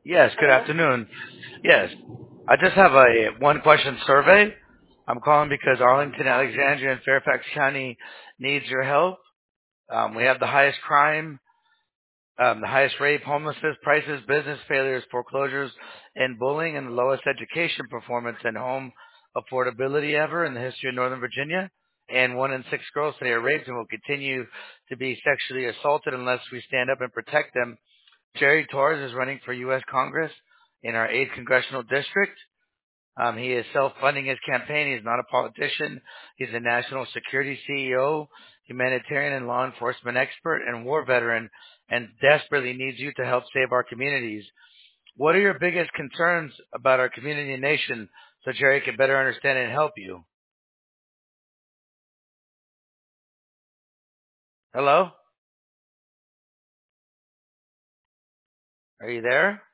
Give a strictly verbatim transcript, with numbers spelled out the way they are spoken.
Yes, good afternoon. Yes, I just have a one question survey. I'm calling because Arlington, Alexandria, and Fairfax County needs your help. Um, we have the highest crime, um, the highest rape, homelessness, prices, business failures, foreclosures, and bullying, and the lowest education performance and home affordability ever in the history of Northern Virginia. And one in six girls today are raped and will continue to be sexually assaulted unless we stand up and protect them. Jerry Torres is running for U S. Congress in our eighth congressional district. Um, he is self-funding his campaign. He's not a politician. He's a national security C E O, humanitarian and law enforcement expert, and war veteran, and desperately needs you to help save our communities. What are your biggest concerns about our community and nation so Jerry can better understand and help you? Hello? Are you there?